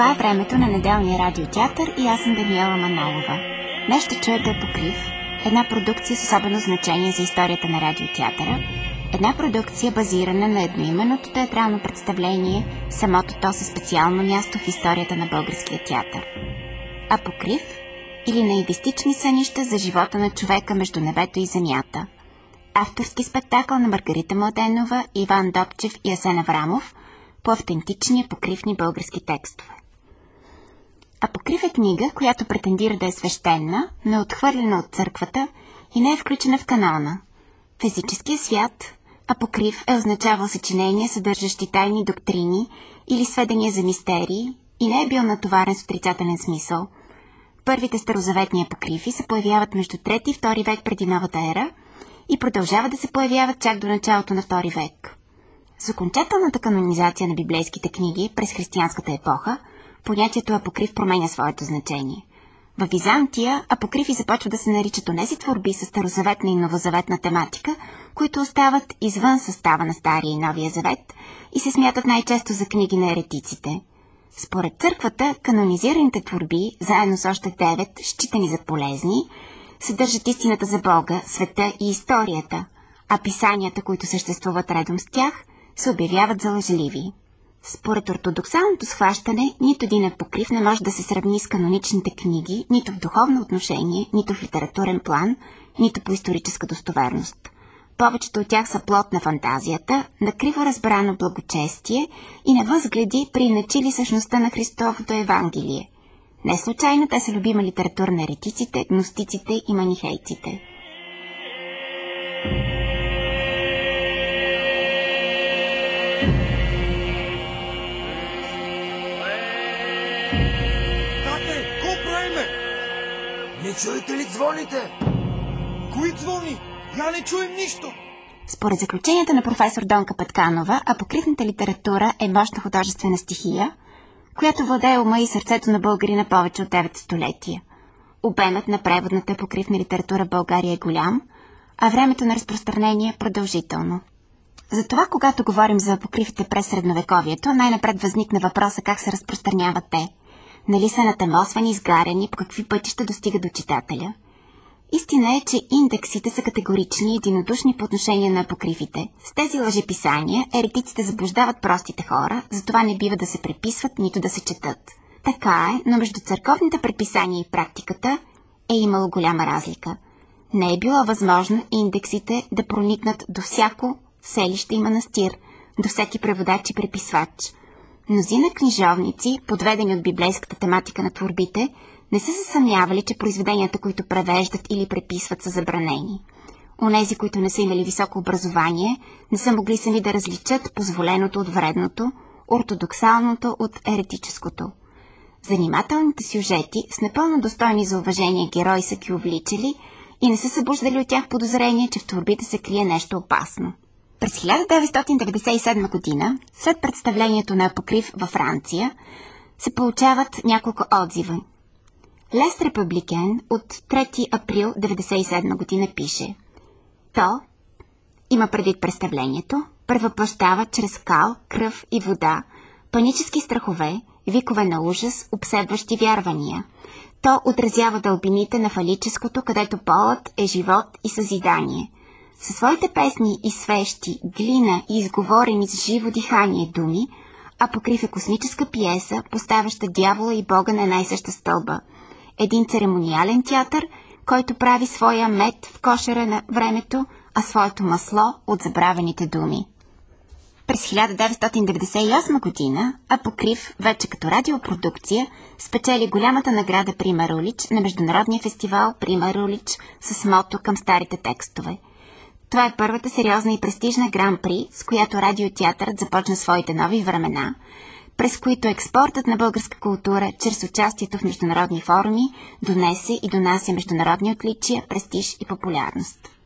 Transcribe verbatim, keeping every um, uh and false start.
Това е времето на неделния радиотеатър и аз съм Даниела Манолова. Днес ще чуете Апокриф, една продукция с особено значение за историята на радиотеатъра, една продукция базирана на едноименното театрално представление, самото то със специално място в историята на българския театър. Апокриф или наивистични сънища за живота на човека между небето и земята. Авторски спектакъл на Маргарита Младенова, Иван Добчев и Асен Аврамов по автентични апокрифни български текстове. Апокриф е книга, която претендира да е свещена, но е отхвърлена от църквата и не е включена в канона. В езическия свят апокриф е означавал съчинения, съдържащи тайни доктрини или сведения за мистерии и не е бил натоварен с отрицателен смисъл. Първите старозаветни апокрифи се появяват между трети и втори век преди новата ера и продължават да се появяват чак до началото на втори век. С окончателната канонизация на библейските книги през християнската епоха, понятието апокриф променя своето значение. В Византия апокрифи започват да се наричат онези творби с старозаветна и новозаветна тематика, които остават извън състава на Стария и Новия завет и се смятат най-често за книги на еретиците. Според църквата, канонизираните творби, заедно с още девет, считани за полезни, съдържат истината за Бога, света и историята, а писанията, които съществуват редом с тях, се обявяват за лъжливи. Според ортодоксалното схващане, нито един апокриф не може да се сравни с каноничните книги, нито в духовно отношение, нито в литературен план, нито по историческа достоверност. Повечето от тях са плод на фантазията, на криво разбрано благочестие и на възгледи, прииначили същността на Христовото Евангелие. Не случайно те са любима литература на еретиците, гностиците и манихейците. Не чуете ли звоните? Кои звони? Я не чуем нищо. Според заключенията на професор Донка Петканова, апокрифната литература е мощна художествена стихия, която владее ума и сърцето на българина повече от девет столетия. Обемът на преводната апокрифна литература в България е голям, а времето на разпространение е продължително. Затова, когато говорим за апокрифите през средновековието, най-напред възникна въпроса как се разпространяват те. Нали са натамосвани, изгаряни, по какви пътища достига до читателя? Истина е, че индексите са категорични и единодушни по отношение на апокрифите. С тези лъжеписания еретиците заблуждават простите хора, затова не бива да се преписват, нито да се четат. Така е, но между църковните предписания и практиката е имало голяма разлика. Не е било възможно индексите да проникнат до всяко селище и манастир, до всеки преводач и преписвач. Мнозина книжовници, подведени от библейската тематика на творбите, не са се съмнявали, че произведенията, които превеждат или преписват, са забранени. Онези, които не са имали високо образование, не са могли сами да различат позволеното от вредното, ортодоксалното от еретическото. Занимателните сюжети с напълно достойни за уважение герои са ги увличали и не са събуждали от тях подозрение, че в творбите се крие нещо опасно. През хиляда деветстотин деветдесет и седма година, след представлението на апокриф във Франция, се получават няколко отзива. Лест Републикен от трети април деветдесет и седма година пише: То, има предвид представлението, превъплъщава чрез кал, кръв и вода, панически страхове, викове на ужас, обсебващи вярвания. То отразява дълбините на фалическото, където полът е живот и съзидание. Със своите песни и свещи, глина и изговорени с живо дихание думи, апокриф е космическа пиеса, поставяща дявола и Бога на една и съща стълба. Един церемониален театър, който прави своя мед в кошера на времето, а своето масло от забравените думи. През хиляда деветстотин деветдесет и осма година апокриф, вече като радиопродукция, спечели голямата награда Прима Рулич на Международния фестивал Прима Рулич с мото към старите текстове. Това е първата сериозна и престижна гран-при, с която радиотеатърът започна своите нови времена, през които експортът на българска култура, чрез участието в международни форуми, донесе и донася международни отличия, престиж и популярност.